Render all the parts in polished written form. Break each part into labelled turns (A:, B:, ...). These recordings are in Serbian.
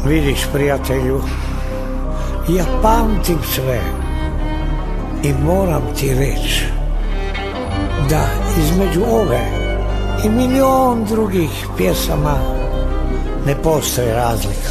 A: Vidiš, prijatelju, ja pamtim sve i moram ti reći da između ove i milion drugih pjesama ne postoji razlika.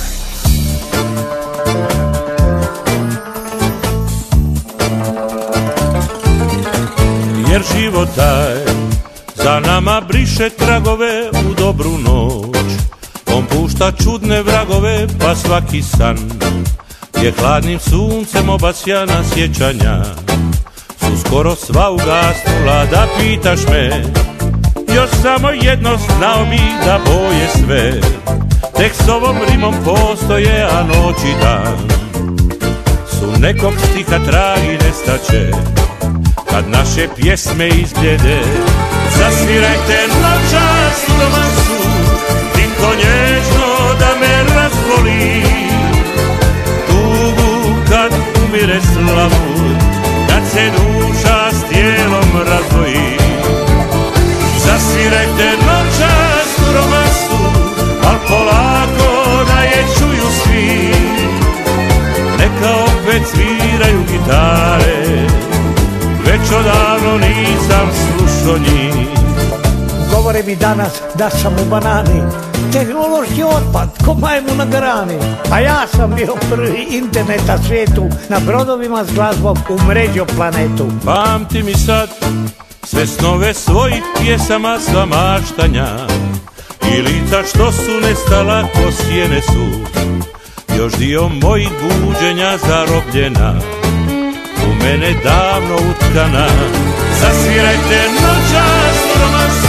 B: Jer život taj za nama briše tragove u dobru noć. On pušta čudne vragove, pa svaki san je hladnim suncem obasjana sjećanja. Su skoro sva ugasnula, da pitaš me, još samo jedno znao bi da boje sve. Tek s ovom rimom postoje, a noć i dan su nekog stiha tragi nestaće. Kad naše pjesme izbljede, zasvirajte noćas romansu, tiho nježno da me razboli. Tugu kad umire slavu, kad se duša s tijelom razdvoji. Zasvirajte noćas romansu, al polako da je čuju svi. Neka opet sviraju gitare, već odavno nisam slušao njih.
A: Govore mi danas da sam u banani, tehnološki otpad, ko majmu na grani. A ja sam bio prvi internet na svijetu, na brodovima s glazbom umrežio planetu.
B: Pamti mi sad sve snove svojih pjesama, sva maštanja i lica što su nestala ko sjene su. Još dio mojih buđenja zarobljena, u mene davno utkana. Zasvirajte noćas romansu,